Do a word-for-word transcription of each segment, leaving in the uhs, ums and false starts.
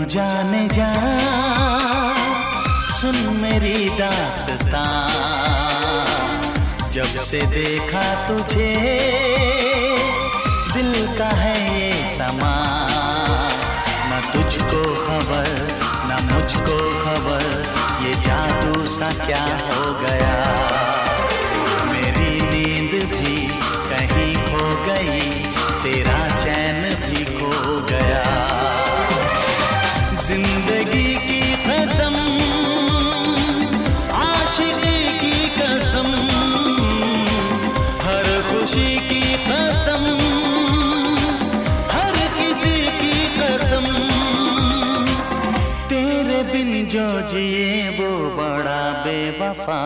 जाने जा, सुन मेरी दास्तां। जब से देखा तुझे दिल का है ये समा, न तुझको खबर न मुझको खबर, ये जादू सा क्या हो गया। मेरी नींद भी कहीं खो गई, तेरा चैन भी खो गया। जिंदगी की कसम, आशिकी की कसम, हर खुशी की कसम, हर किसी की कसम, तेरे बिन जो जिए वो बड़ा बेवफा।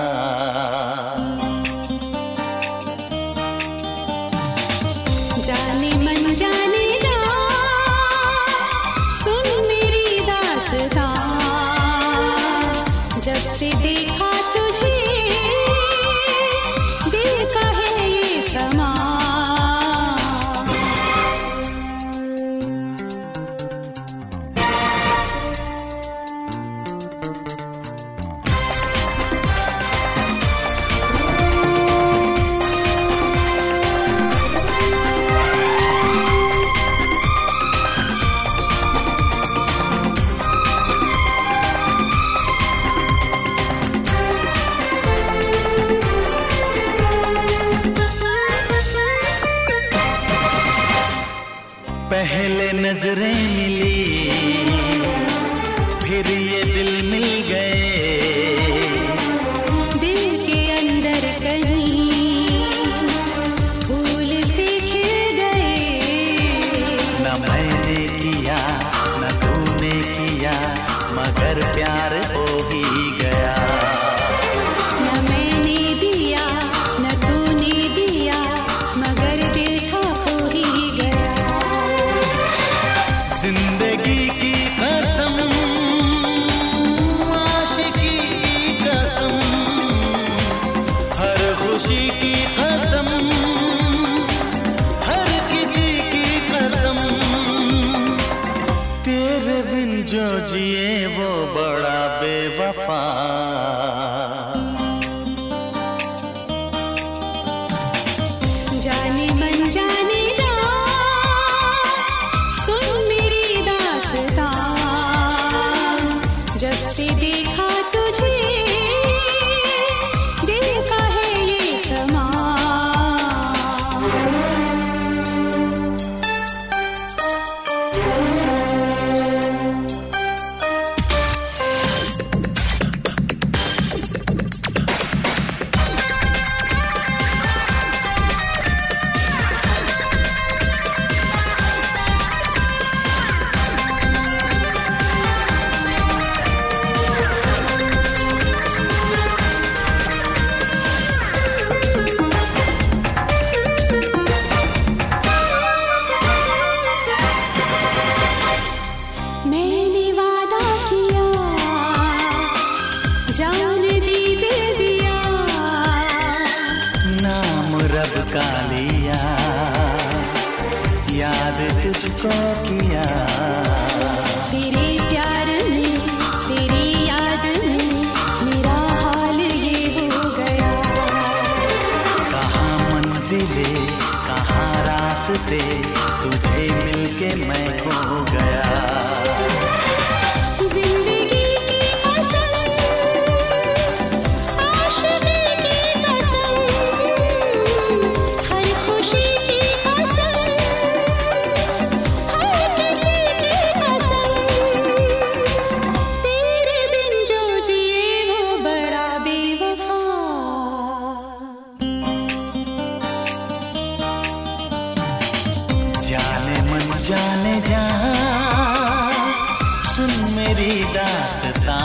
जाने मन जाने जा, सुन मेरी दास्तां। जब से देखा तुझे दिल का है ये समा। पहले नजरें मिली, फिर ये दिल मिल गए। दिल के अंदर कहीं फूल से खिल गए। न मैंने किया न तूने किया, मगर प्यार हो ही गया। न मैंने दिया न तूने दिया, मगर दिल था खो ही गया। जिंदगी की कसम, आशिकी की कसम, हर खुशी की कसम, हर किसी की कसम, तेरे बिन जो जिए वो बड़ा बेवफा। जाने मन जाने जा, सुन मेरी दास्तां। जब से देखा तुझे दिल का है ये समा। मैंने वादा किया, जान भी दे दिया। नाम रब का लिया, याद तुझको किया। तेरे प्यार में तेरी याद में मेरा हाल ये हो गया। कहाँ मंजिले कहाँ रास्ते, तुझे मिलके मैं खो गया। जिंदगी की कसम, आशिकी की कसम, हर खुशी की कसम, हर किसी की कसम, तेरे बिन जो जिए वो बड़ा बेवफा। जाने मन जाने जा, सुन मेरी दास्तां।